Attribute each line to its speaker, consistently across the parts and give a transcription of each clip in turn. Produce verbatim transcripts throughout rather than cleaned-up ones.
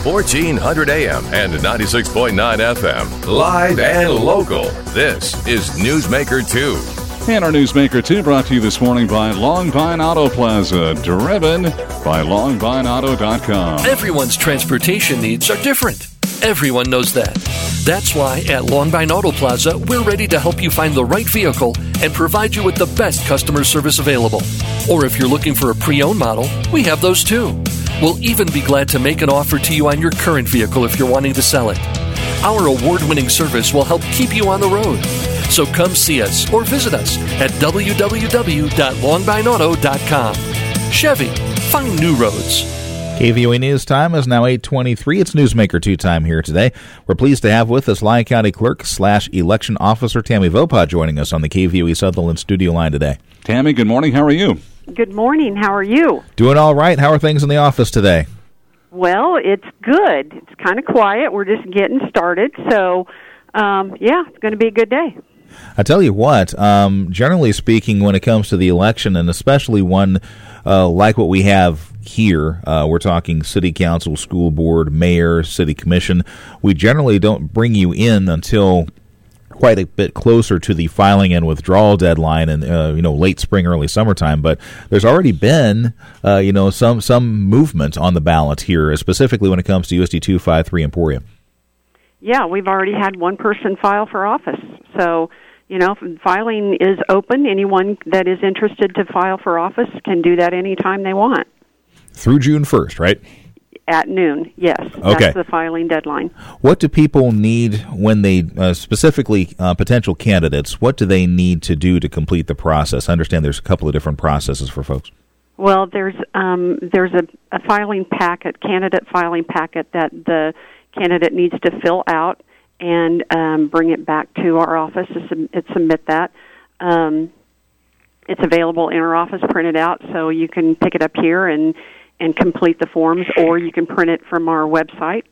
Speaker 1: fourteen hundred A M and ninety-six point nine F M. Live and local. This is Newsmaker two.
Speaker 2: And our Newsmaker two brought to you this morning by Long Pine Auto Plaza, driven by long pine auto dot com.
Speaker 3: Everyone's transportation needs are different. Everyone knows that. That's why at Long Pine Auto Plaza, we're ready to help you find the right vehicle and provide you with the best customer service available. Or if you're looking for a pre-owned model, we have those too. We'll even be glad to make an offer to you on your current vehicle if you're wanting to sell it. Our award-winning service will help keep you on the road. So come see us or visit us at w w w dot long pine auto dot com. Chevy, find new roads.
Speaker 4: K V O A News time is now eight twenty-three. It's Newsmaker two time here today. We're pleased to have with us Lyon County Clerk slash Election Officer Tammy Vopah joining us on the K V O A Sutherland studio line today.
Speaker 2: Tammy, good morning. How are you?
Speaker 5: Good morning. How are you?
Speaker 4: Doing all right. How are things in the office today?
Speaker 5: Well, it's good. It's kind of quiet. We're just getting started. So, um, yeah, it's going to be a good day.
Speaker 4: I tell you what, um, generally speaking, when it comes to the election, and especially one uh, like what we have here, uh, we're talking city council, school board, mayor, city commission, we generally don't bring you in until quite a bit closer to the filing and withdrawal deadline and uh, you know late spring, early summertime. But there's already been uh, you know some some movement on the ballot here, specifically when it comes to U S D two fifty-three Emporia.
Speaker 5: Yeah, we've already had one person file for office. So, you know, filing is open. Anyone that is interested to file for office can do that anytime they want.
Speaker 4: Through June first, right?
Speaker 5: At noon, yes.
Speaker 4: Okay.
Speaker 5: That's the filing deadline.
Speaker 4: What do people need when they, uh, specifically uh, potential candidates, what do they need to do to complete the process? I understand there's a couple of different processes for folks.
Speaker 5: Well, there's um, there's a, a filing packet, candidate filing packet that the candidate needs to fill out and um, bring it back to our office to sub- submit that. Um, it's available in our office, printed out, so you can pick it up here and, and complete the forms, or you can print it from our website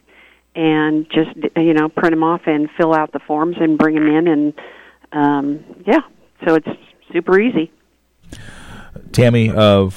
Speaker 5: and just, you know, print them off and fill out the forms and bring them in. And, um, yeah, so it's super easy.
Speaker 4: Tammy, uh,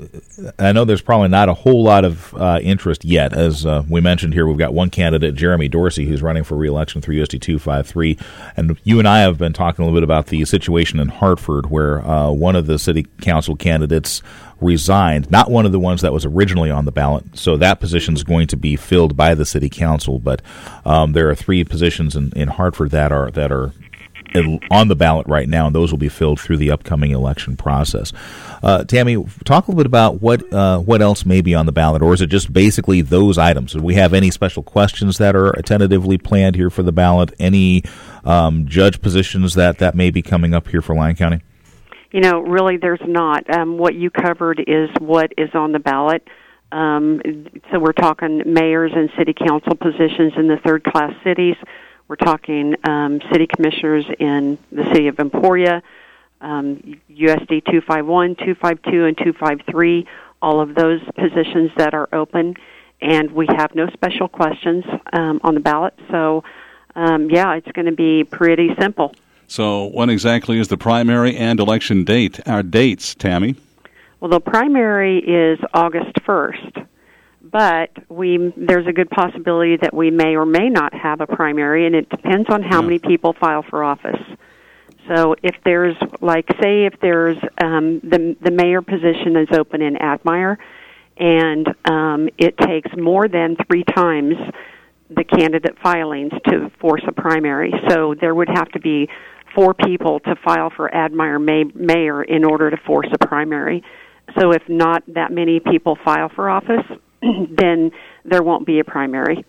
Speaker 4: I know there's probably not a whole lot of uh, interest yet. As uh, we mentioned here, we've got one candidate, Jeremy Dorsey, who's running for re-election through U S D two fifty-three. And you and I have been talking a little bit about the situation in Hartford, where uh, one of the city council candidates resigned, not one of the ones that was originally on the ballot. So that position is going to be filled by the city council. But um, there are three positions in, in Hartford that are that are on the ballot right now, and those will be filled through the upcoming election process. Uh, Tammy, talk a little bit about what uh, what else may be on the ballot, or is it just basically those items? Do we have any special questions that are tentatively planned here for the ballot? Any um, judge positions that, that may be coming up here for Lyon County?
Speaker 5: You know, really there's not. Um, what you covered is what is on the ballot. Um, so we're talking mayors and city council positions in the third-class cities. We're talking um, city commissioners in the city of Emporia, um, U S D two fifty-one, two fifty-two, and two fifty-three, all of those positions that are open. And we have no special questions um, on the ballot. So, um, yeah, it's going to be pretty simple.
Speaker 2: So when exactly is the primary and election date? Our dates, Tammy?
Speaker 5: Well, the primary is August first. But we there's a good possibility that we may or may not have a primary, and it depends on how yeah. many people file for office. So if there's, like, say if there's um, the the mayor position is open in Admire, and um, it takes more than three times the candidate filings to force a primary. So there would have to be four people to file for Admire may, mayor in order to force a primary. So if not that many people file for office, then there won't be a primary.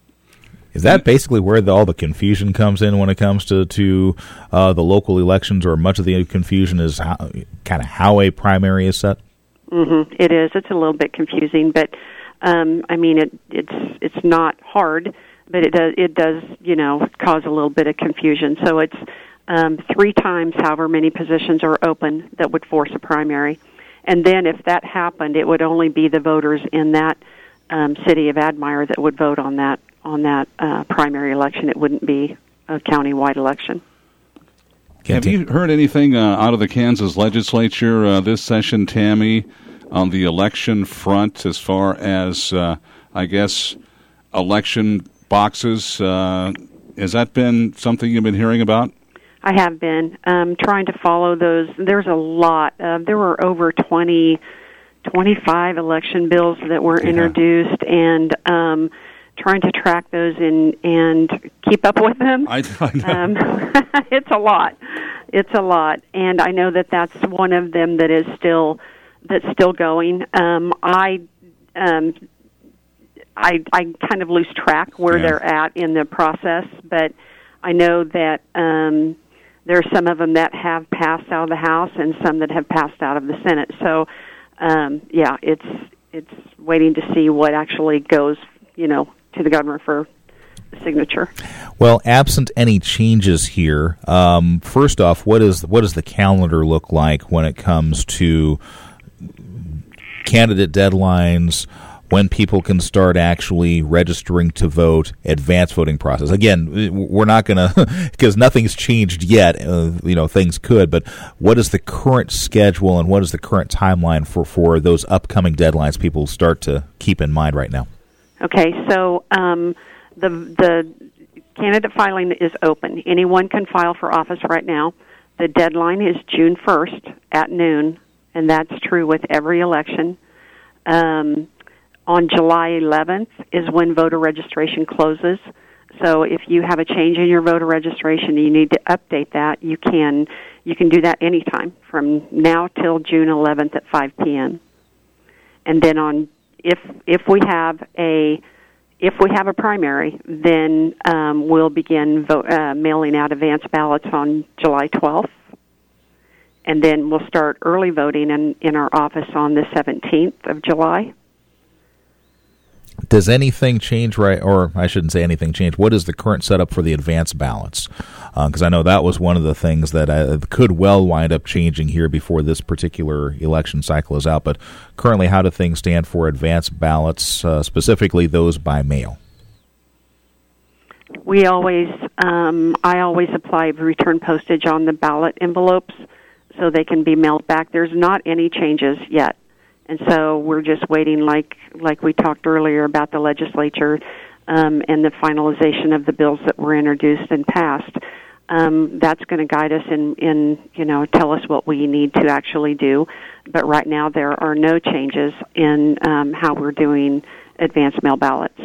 Speaker 4: Is that basically where the, all the confusion comes in when it comes to, to uh, the local elections, or much of the confusion is how, kind of how a primary is set?
Speaker 5: Mm-hmm. It is. It's a little bit confusing, but um, I mean, it, it's it's not hard, but it does it does you know cause a little bit of confusion. So it's um, three times however many positions are open that would force a primary. And then if that happened, it would only be the voters in that um, city of Admire that would vote on that on that uh, primary election. It wouldn't be a county-wide election.
Speaker 2: Have you heard anything uh, out of the Kansas legislature uh, this session, Tammy, on the election front as far as, uh, I guess, election boxes. Uh, has that been something you've been hearing about?
Speaker 5: I have been um, trying to follow those. There's a lot. Uh, there were over twenty, twenty-five election bills that were yeah. introduced, and um, trying to track those and, and keep up with them.
Speaker 2: I, I know.
Speaker 5: Um, it's a lot. It's a lot, and I know that that's one of them that is still that's still going. Um, I. Um, I, I kind of lose track where yeah. they're at in the process, but I know that um, there are some of them that have passed out of the House and some that have passed out of the Senate. So, um, yeah, it's it's waiting to see what actually goes, you know, to the governor for signature.
Speaker 4: Well, absent any changes here, um, first off, what is what does the calendar look like when it comes to candidate deadlines, when people can start actually registering to vote, advanced voting process? Again, we're not going to, because nothing's changed yet, uh, you know, things could, but what is the current schedule and what is the current timeline for, for those upcoming deadlines people start to keep in mind right now?
Speaker 5: Okay, so um, the the candidate filing is open. Anyone can file for office right now. The deadline is June first at noon, and that's true with every election. Um On July eleventh is when voter registration closes. So if you have a change in your voter registration and you need to update that, you can you can do that anytime from now till June eleventh at five p.m. And then on if if we have a if we have a primary, then um, we'll begin vote, uh, mailing out advance ballots on July twelfth. And then we'll start early voting in, in our office on the seventeenth of July.
Speaker 4: Does anything change, right, or I shouldn't say anything change, what is the current setup for the advance ballots? Because uh, I know that was one of the things that uh, could well wind up changing here before this particular election cycle is out. But currently, how do things stand for advance ballots, uh, specifically those by mail?
Speaker 5: We always, um, I always apply return postage on the ballot envelopes so they can be mailed back. There's not any changes yet. And so we're just waiting, like like we talked earlier about the legislature um, and the finalization of the bills that were introduced and passed. Um, that's going to guide us in, in, you know, tell us what we need to actually do. But right now there are no changes in um, how we're doing advanced mail ballots.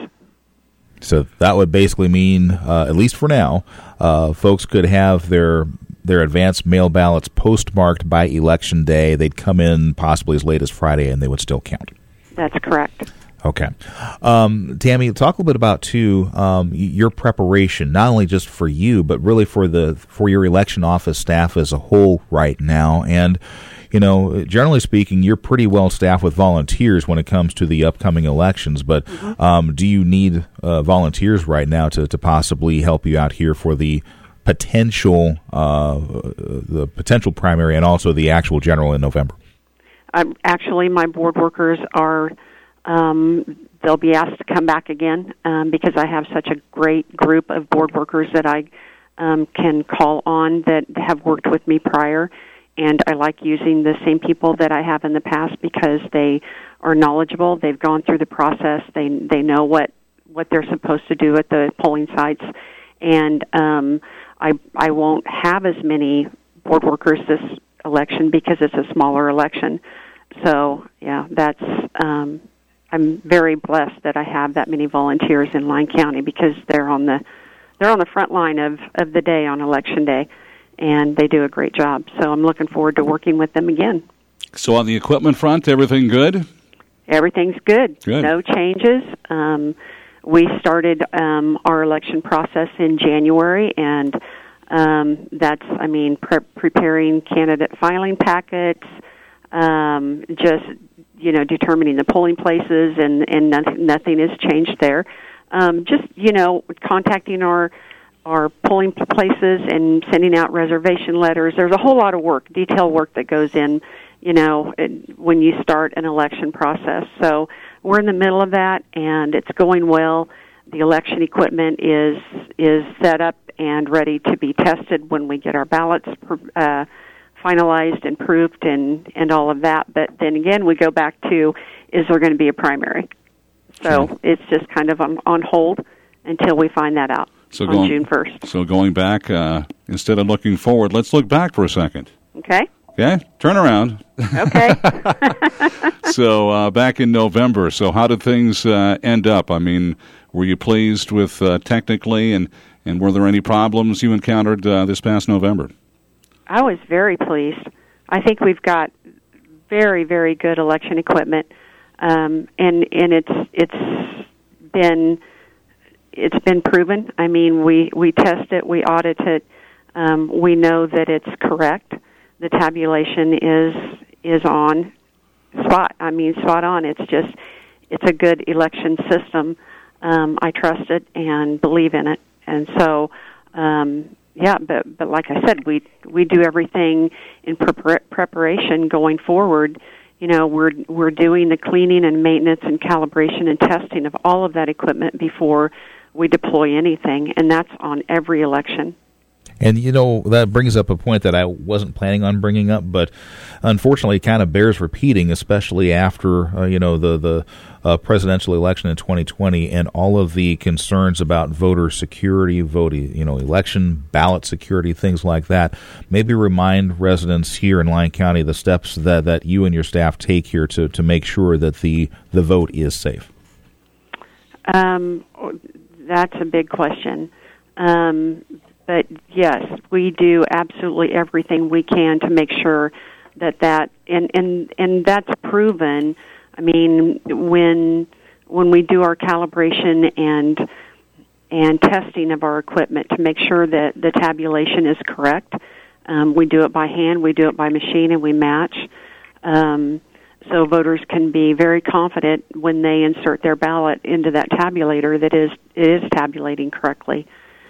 Speaker 4: So that would basically mean, uh, at least for now, uh, folks could have their their advanced mail ballots postmarked by Election Day. They'd come in possibly as late as Friday, and they would still count.
Speaker 5: That's correct.
Speaker 4: Okay. Um, Tammy, talk a little bit about, too, um, your preparation, not only just for you, but really for the for your election office staff as a whole right now. And, you know, generally speaking, you're pretty well staffed with volunteers when it comes to the upcoming elections. But mm-hmm. um, do you need uh, volunteers right now to, to possibly help you out here for the potential uh, the potential primary and also the actual general in November?
Speaker 5: Um, actually, my board workers are, um, they'll be asked to come back again um, because I have such a great group of board workers that I um, can call on that have worked with me prior. And I like using the same people that I have in the past because they are knowledgeable. They've gone through the process. They they know what, what they're supposed to do at the polling sites. And um, I I won't have as many board workers this election because it's a smaller election. So yeah, that's um, I'm very blessed that I have that many volunteers in Lyon County because they're on the they're on the front line of, of the day on Election Day, and they do a great job. So I'm looking forward to working with them again.
Speaker 2: So on the equipment front, everything good?
Speaker 5: Everything's good.
Speaker 2: Good.
Speaker 5: No changes. Um, We started um, our election process in January, and um, that's, I mean, pre- preparing candidate filing packets, um, just, you know, determining the polling places, and, and nothing, nothing has changed there. Um, just, you know, contacting our our polling places and sending out reservation letters. There's a whole lot of work, detailed work that goes in, you know, when you start an election process. So we're in the middle of that, and it's going well. The election equipment is is set up and ready to be tested when we get our ballots uh, finalized and proofed and, and all of that. But then again, we go back to, is there going to be a primary? So
Speaker 2: Sure.
Speaker 5: it's just kind of on, on hold until we find that out
Speaker 2: So
Speaker 5: on
Speaker 2: going,
Speaker 5: June first.
Speaker 2: So going back, uh, instead of looking forward, let's look back for a second.
Speaker 5: Okay?
Speaker 2: Okay? Turn around.
Speaker 5: Okay.
Speaker 2: So uh, back in November, so how did things uh, end up? I mean, were you pleased with uh, technically, and, and were there any problems you encountered uh, this past November?
Speaker 5: I was very pleased. I think we've got very, very good election equipment, um, and and it's it's been it's been proven. I mean, we we test it, we audit it, um, we know that it's correct. The tabulation is is on spot. I mean, spot on. It's just it's a good election system. Um, I trust it and believe in it, and so. Um, Yeah, but but like I said, we we do everything in prepar- preparation going forward. You know, we're we're doing the cleaning and maintenance and calibration and testing of all of that equipment before we deploy anything, and that's on every election.
Speaker 4: And, you know, that brings up a point that I wasn't planning on bringing up, but unfortunately it kind of bears repeating, especially after, uh, you know, the, the uh, presidential election in twenty twenty and all of the concerns about voter security, voting, you know, election, ballot security, things like that. Maybe remind residents here in Lyon County the steps that, that you and your staff take here to, to make sure that the, the vote is safe.
Speaker 5: Um, that's a big question. Um But yes, we do absolutely everything we can to make sure that that and and and that's proven. I mean, when when we do our calibration and and testing of our equipment to make sure that the tabulation is correct, um, we do it by hand, we do it by machine, and we match. Um, so voters can be very confident when they insert their ballot into that tabulator that is it is tabulating correctly.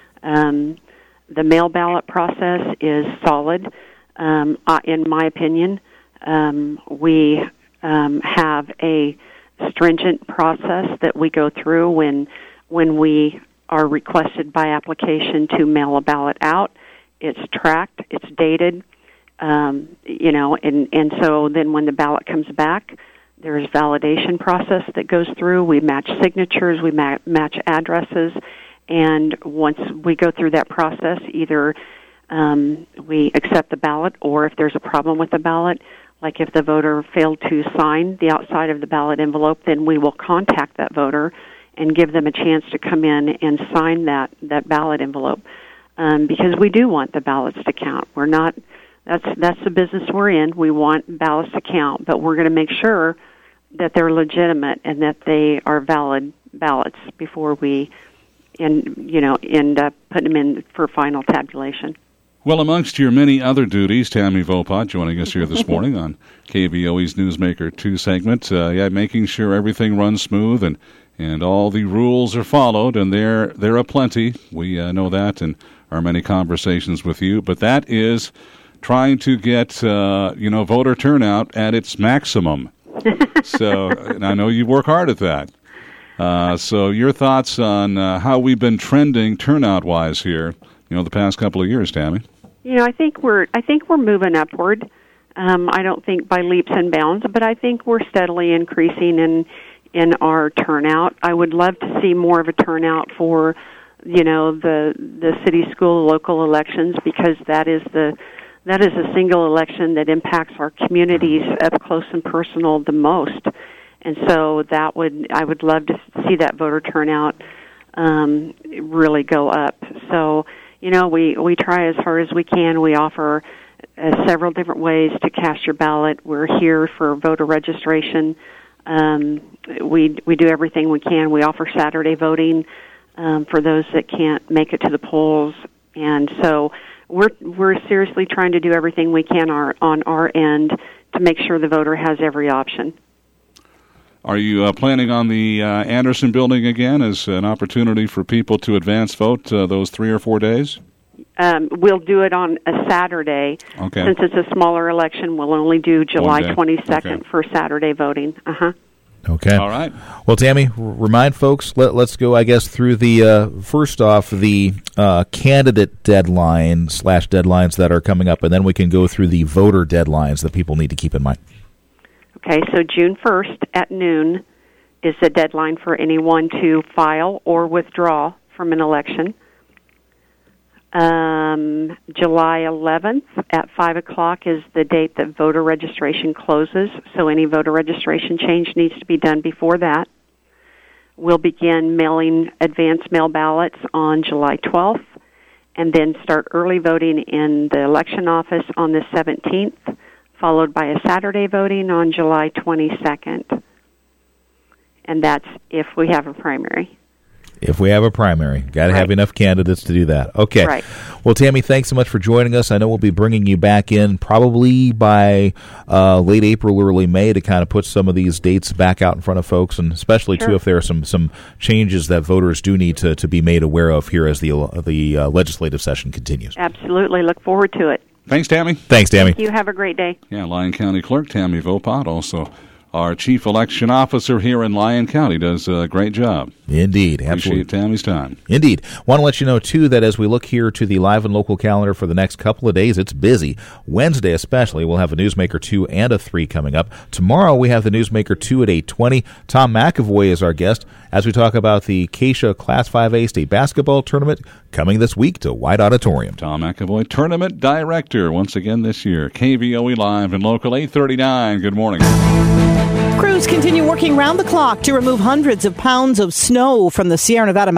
Speaker 5: Um, The mail ballot process is solid, um, uh, in my opinion. Um, we um, have a stringent process that we go through when when we are requested by application to mail a ballot out. It's tracked, it's dated, um, you know, and, and so then when the ballot comes back, there's validation process that goes through. We match signatures, we ma- match addresses. And once we go through that process, either um, we accept the ballot, or if there's a problem with the ballot, like if the voter failed to sign the outside of the ballot envelope, then we will contact that voter and give them a chance to come in and sign that, that ballot envelope. Um, because we do want the ballots to count. We're not, that's, that's the business we're in. We want ballots to count, but we're going to make sure that they're legitimate and that they are valid ballots before we and, you know, end up putting them in for final tabulation.
Speaker 2: Well, amongst your many other duties, Tammy Vopot joining us here this morning on K V O E's Newsmaker two segment, uh, yeah, making sure everything runs smooth and, and all the rules are followed, and there there are plenty. We uh, know that in our many conversations with you, but that is trying to get, uh, you know, voter turnout at its maximum. So, and I know you work hard at that. Uh, so your thoughts on uh, how we've been trending turnout-wise here, you know, the past couple of years, Tammy?
Speaker 5: You know, I think we're I think we're moving upward. Um, I don't think by leaps and bounds, but I think we're steadily increasing in in our turnout. I would love to see more of a turnout for, you know, the the city, school, local elections, because that is the that is a single election that impacts our communities up close and personal the most. And so that would, I would love to see that voter turnout um, really go up. So, you know, we, we try as hard as we can. We offer uh, several different ways to cast your ballot. We're here for voter registration. Um, we we do everything we can. We offer Saturday voting um, for those that can't make it to the polls. And so we're we're seriously trying to do everything we can our, on our end to make sure the voter has every option.
Speaker 2: Are you uh, planning on the uh, Anderson building again as an opportunity for people to advance vote uh, those three or four days?
Speaker 5: Um, we'll do it on a Saturday.
Speaker 2: Okay.
Speaker 5: Since it's a smaller election, we'll only do July twenty-second
Speaker 2: okay.
Speaker 5: for Saturday voting. Uh-huh.
Speaker 4: Okay.
Speaker 2: All right.
Speaker 4: Well, Tammy, r- remind folks, let, let's go, I guess, through the, uh, first off, the uh, candidate deadline slash deadlines that are coming up, and then we can go through the voter deadlines that people need to keep in mind.
Speaker 5: Okay, so June first at noon, is the deadline for anyone to file or withdraw from an election. Um, July eleventh at five o'clock is the date that voter registration closes, so any voter registration change needs to be done before that. We'll begin mailing advance mail ballots on July twelfth, and then start early voting in the election office on the seventeenth, followed by a Saturday voting on July twenty-second. And that's if we have a primary.
Speaker 4: If we have a primary. Got to
Speaker 5: Right.
Speaker 4: have enough candidates to do that. Okay.
Speaker 5: Right.
Speaker 4: Well, Tammy, thanks so much for joining us. I know we'll be bringing you back in probably by uh, late April, early May to kind of put some of these dates back out in front of folks, and especially,
Speaker 5: Sure.
Speaker 4: too, if there are some, some changes that voters do need to, to be made aware of here as the, the uh, legislative session continues.
Speaker 5: Absolutely. Look forward to it.
Speaker 2: Thanks, Tammy.
Speaker 4: Thanks, Tammy.
Speaker 5: You have a great day.
Speaker 2: Yeah, Lyon County Clerk Tammy Vopot, also our Chief Election Officer here in Lyon County, does a great job.
Speaker 4: Indeed. Absolutely.
Speaker 2: Appreciate Tammy's time.
Speaker 4: Indeed. Want to let you know, too, that as we look here to the live and local calendar for the next couple of days, it's busy. Wednesday especially, we'll have a Newsmaker two and a three coming up. Tomorrow, we have the Newsmaker two at eight twenty. Tom McAvoy is our guest as we talk about the Acacia Class five A State Basketball Tournament coming this week to White Auditorium.
Speaker 2: Tom McAvoy, Tournament Director, once again this year. K V O E Live and Local, eight thirty-nine. Good morning.
Speaker 6: Crews continue working round the clock to remove hundreds of pounds of snow from the Sierra Nevada